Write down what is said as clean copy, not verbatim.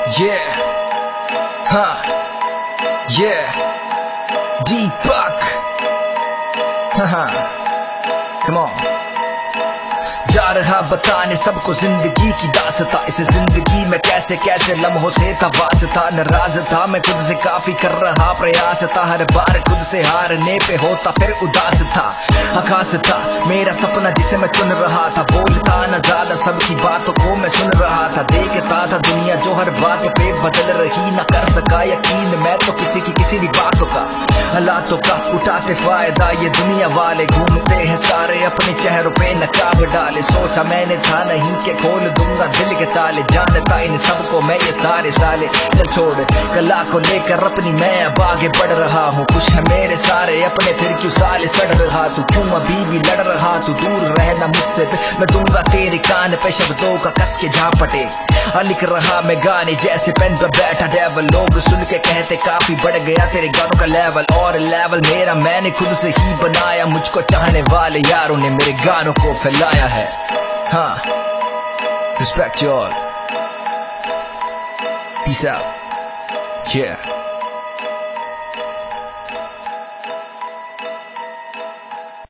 Yeah, huh, yeah, Deepak, haha, come on. जा रहा बताने सबको जिंदगी की दास्तां, इस जिंदगी में कैसे कैसे लम्हों से था वास्ता। नाराज था मैं खुद से, काफी कर रहा प्रयास था, हर बार खुद से हारने पे होता फिर उदास था। आकाश था मेरा सपना जिसे मैं चुन रहा था, बोलता न ज्यादा सबकी बातों को मैं सुन रहा था। देखता था दुनिया जो हर बात पे बदल रही, न कर सका यकीन मैं तो किसी की किसी भी बातों का। हालातों का उठाते फायदा ये दुनिया वाले, घूमते हैं सारे अपने चेहरों पे नकाब डाले। सोचा मैंने था नहीं कि खोल दूंगा दिल के ताले, जानता इन सबको मैं ये सारे साले। चल छोड़ कला को लेकर अपनी मैं अब आगे बढ़ रहा हूँ, खुश है मेरे सारे अपने फिर क्यों साले सड़ रहा तू, क्यों अभी भी लड़ रहा तू, दूर रहना मुझसे मैं दूंगा तेरे कान पे शब्दों का कस के झापटे। लिख रहा मैं गाने जैसे पेन पे बैठा डेवल, लोग सुन के कहते काफी बढ़ गया तेरे गानों का लेवल। और लेवल मेरा मैंने खुद से ही बनाया, मुझको चाहने वाले यारों ने मेरे गानों को फैलाया है। हाँ, respect you all, peace out, yeah.